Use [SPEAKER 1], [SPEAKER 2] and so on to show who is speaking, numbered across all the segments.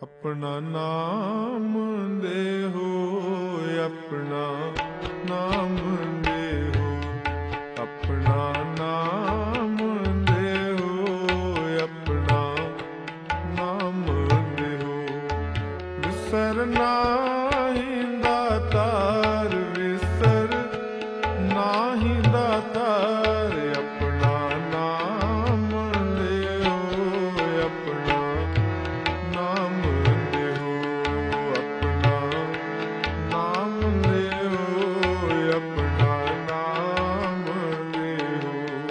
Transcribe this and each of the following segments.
[SPEAKER 1] अपना नाम दे हो, अपना नाम दे हो, अपना नाम दे हो, अपना नाम दे हो। विसर नाही दातार, विसर नाही दातार, अपना नाम दे हो, अपना नाम दे हो, अपना नाम दे हो, अपना नाम दे हो।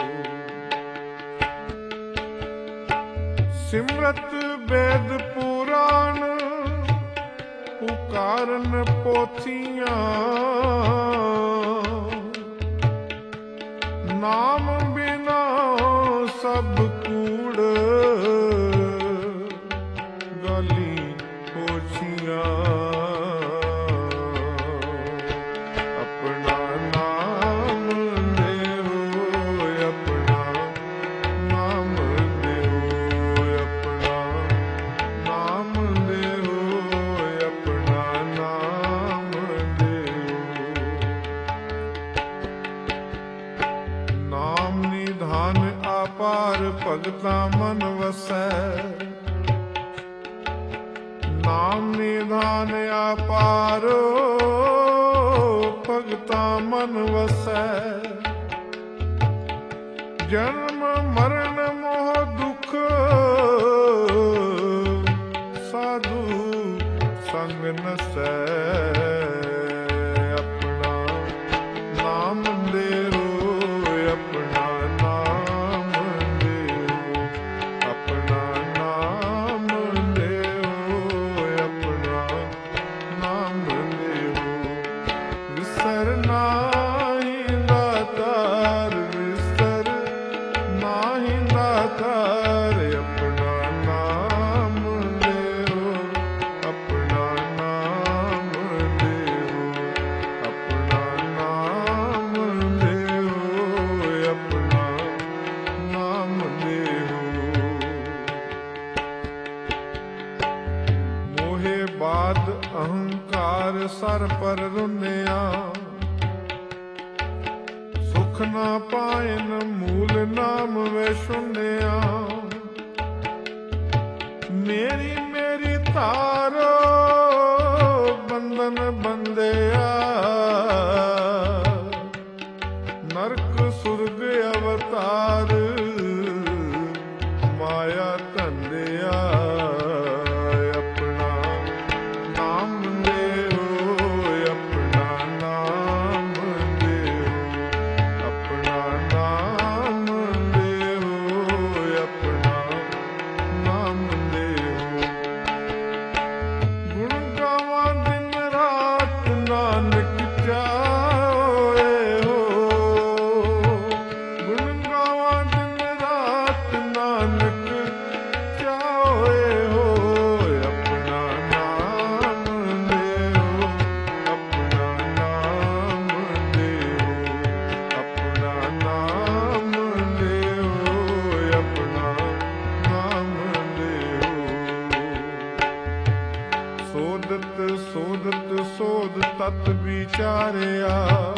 [SPEAKER 1] सिमरत वेद पुराण पुकारन पोथियां, नाम बिना सब कूड़ गाली पोछियां। अपना नाम दे हो, अपना नाम दे हो, अपना नाम दे हो, अपना नाम दे हो। नाम निधान अपार भगता मन वसै, नाम निधान अपारो भगता मन वसै। जन्म मरण मोह दुख साधु संग नसै। अपना नाम दे हो, अपना नाम दे हो, अपना नाम दे हो, अपना नाम दे हो। विसर नाही दातार, विसर नाही दातार, अपना नाम दे हो, अपना नाम दे हो, अपना नाम दे हो, अपना नाम दे हो। मोहे बाद अहंकार सर पर रुनिया, सुख ना पायन मूल नाम वे सुनिया। मेरी मेरी तारो बंधन बंदिया, नरक सुरग अवतार माया धंदिया। अपना नाम दे हो, अपना नाम दे हो, अपना नाम दे हो, अपना नाम दे हो। गुण गावां दिन रात नानक चाहे हो, गुण गावां दिन रात नानक चाहे हो। अपना नाम दे हो, अपना नाम दे हो, अपना नाम दे हो, अपना नाम दे हो। सोदत सोदत सोद तत विचारिया,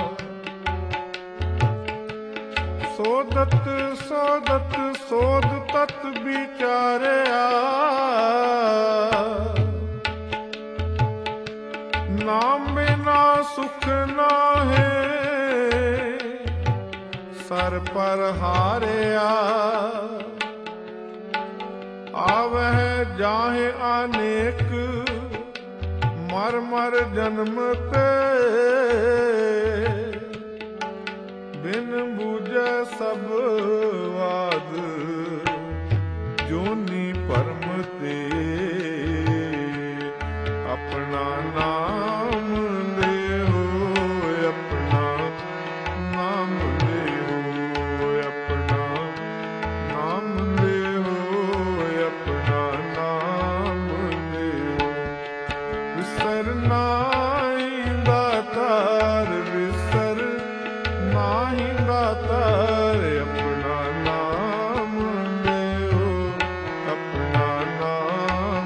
[SPEAKER 1] सोदत सोदत सोद तत विचारिया। नाम बिना सुख नाहे सर पर हारिया। आवह जाहे अनेक मर मर जन्म ते, बिन बूझे सब वाद जोनी परम ते। अपना नाम दे हो, अपना नाम दे हो, अपना नाम दे हो, अपना नाम दे हो। विसर नाही दातार, विसर नाही दातार, अपना नाम दे हो, अपना नाम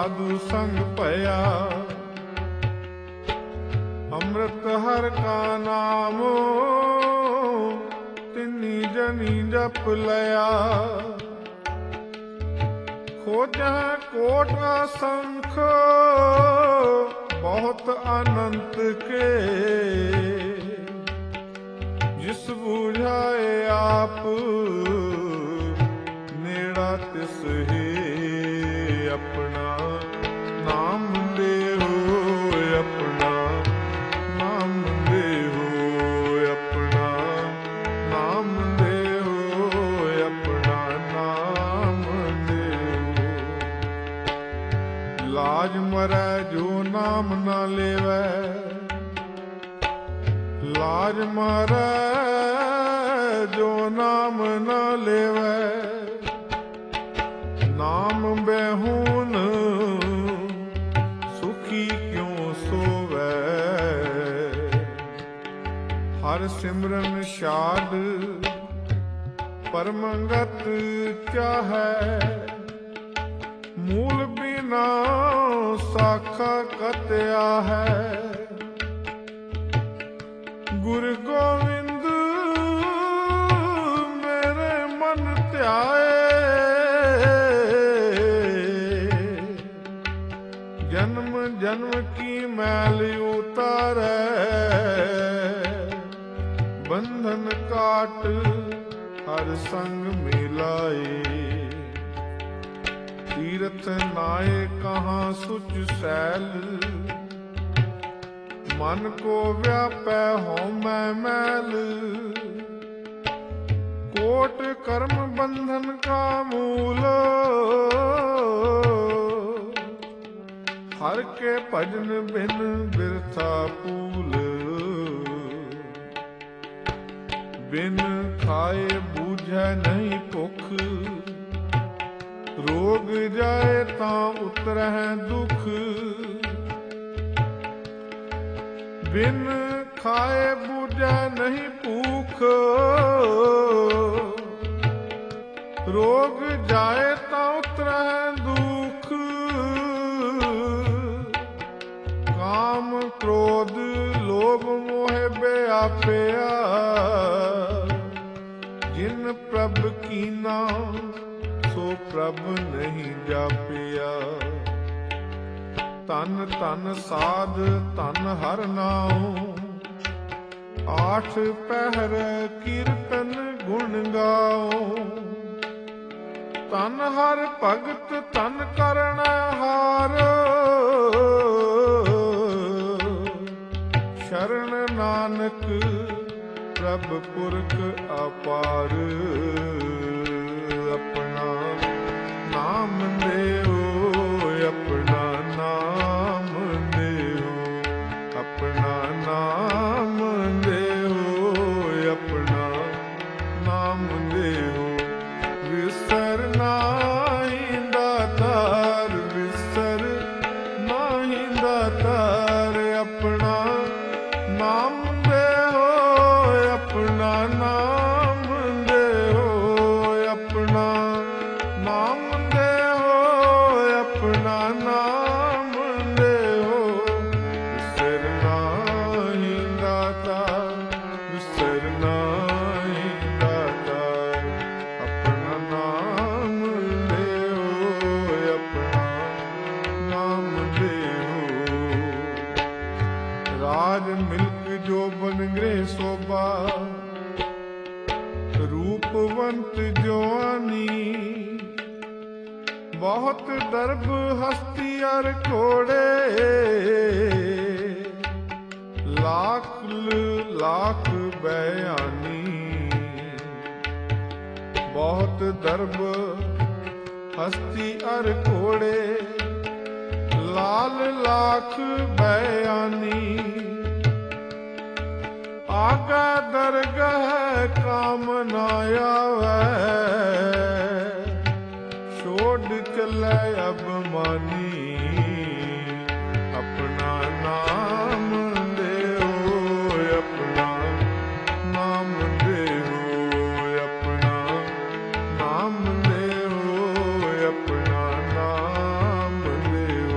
[SPEAKER 1] साधु संग पया। अमृत हर का नामो तिन्नी जनी जप लया। खोजा कोट असंख बहुत अनंत के, जिस बुझाए आप नेड़ा तिस हे अपना नाम दे हो। अपना नाम दे हो, अपना नाम दे हो, अपना नाम दे हो। लाज मरै जो नाम न लेवै, लाज मरै जो नाम न लेवै। नाम बेहून सुखी क्यों सोवै। हर सिमरन शाद परमंगत चाहै। मूल बिना साखा कत्या है। गुरु गोविंद मेरे मन ध्याए। जन्म जन्म की मैल उतारै। बंधन काट हर संग मिलाए। तीर्थ नाए कहाँ सुच सैल। मन को व्यापै होमै मैल। कोट कर्म बंधन का मूल। हर के भजन बिन बिरथा पूल। बिन खाए बूझै नहीं भुख। रोग जाए तां उतरै दुख। बिन खाए बूझै नहीं भूख। रोग जाए तां उतरै दुख। काम क्रोध लोभ मोह व्यापया। जिन प्रभ कीना सो प्रभ नहीं जापिया। तन तन साध तन हर नाम। आठ पहर कीर्तन गुण गाओ। तन हर भगत तन करण हार। शरण नानक प्रभ पुरख अपार। अपना नाम दे हो, अपना नाम दे हो, अपना नाम दे हो, अपना नाम दे हो। विसर नाहीं दातार, विसर नाहीं दातार। अपना नाम दे हो, अपना नाम दे हो, अपना नाम दे हो, अपना नाम दे हो। विसर नाहीं दातार, विसर नाहीं दातार। अपना नाम दे हो, अपना नाम दे हो। राज मिल्क जो बन गृह शोभा। रूपवंत जवानी। बहुत दर्भ हस्ती अर घोड़े। लाख लाख बयानी। बहुत दर्भ हस्ती अर घोड़े। लाल लाख बयानी। आगा दरगह काम न आवै। छोड़ चलै अब मानी। अपना नाम दे हो, अपना नाम दे हो, अपना नाम दे हो, अपना नाम दे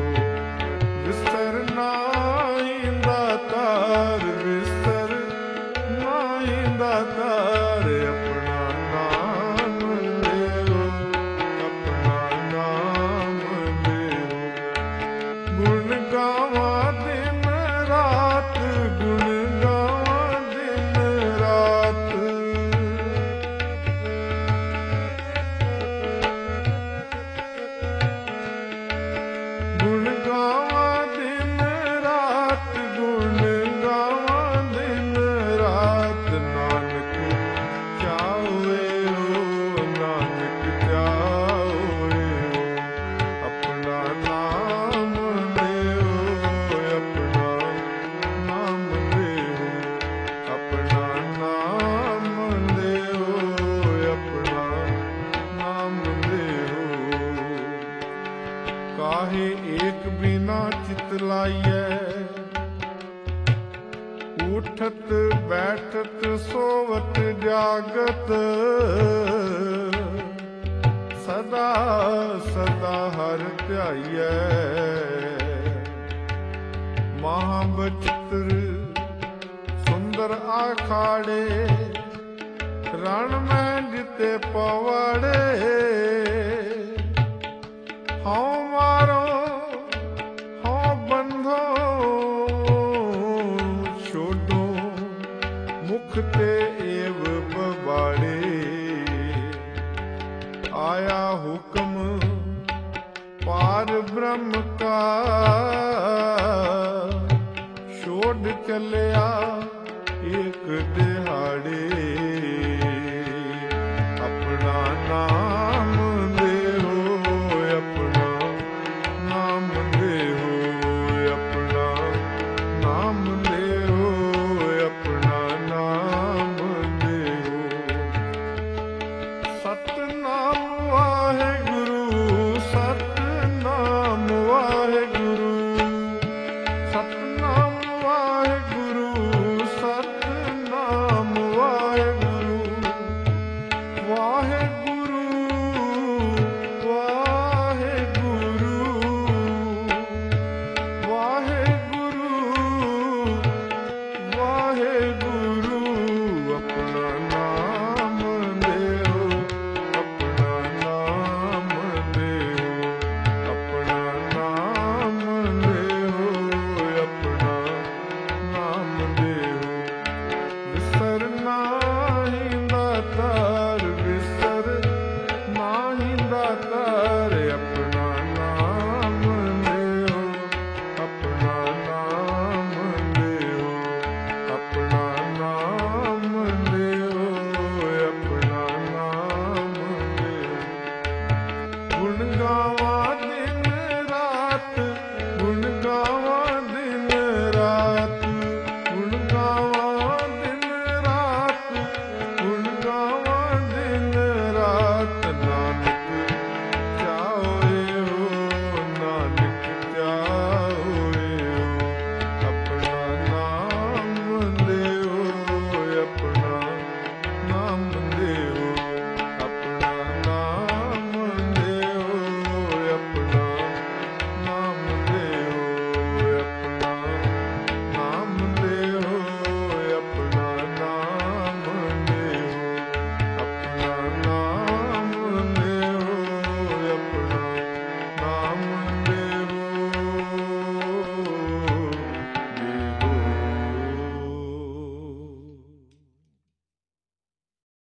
[SPEAKER 1] ਗੁਣ ਗਾਵਾਂ ਦਿਨ ਰਾਤ, ਗੁਣ ਗਾਵਾਂ ਦਿਨ ਰਾਤ। ਗੁਣ ਗਾਵਾਂ ਦਿਨ ਰਾਤ, ਗੁਣ ਗਾਵਾਂ ਦਿਨ ਰਾਤ। ਨਾਨਕ ਚਾਹਵੇ ਓ, ਨਾਨਕ ਚਾਹਵੇ ਓ, ਆਪਣਾ ਨਾਮ ਲਿਓ, ਆਪਣਾ ਨਾਮ ਲਿਓ, ਆਪਣਾ ਨਾਮ ਲਿਓ, ਆਪਣਾ ਨਾਮ ਲਿਓ। ਕਾਹੇ ਏਕ ਬਿਨਾ ਚਿਤ ਲਾਈਐ, ਉਠਤ ਬੈਠਤ ਸੋਵਤ ਜਾਗਤ। ਸਦਾ ਸਦਾ ਹਰਿ ਧਿਆਈਐ, ਮਹਾ ਬਚਿੱਤਰ ਸੁੰਦਰ ਆਖਾੜੇ। ਰਣ ਮੈਂ ਜਿਤੇ ਪਵਾੜੇ, ਹਉ ਮਾਰੋ ਹਉ ਬੰਧੋ। ਛੋਡੋ ਮੁਖ ਤੇ ਏਵ ਬਬਾੜੇ, ਆਇਆ ਹੁਕਮ ਪਾਰ ਬ੍ਰਹਮ ਕਾ। ਛੋਡ ਚਲਿਆ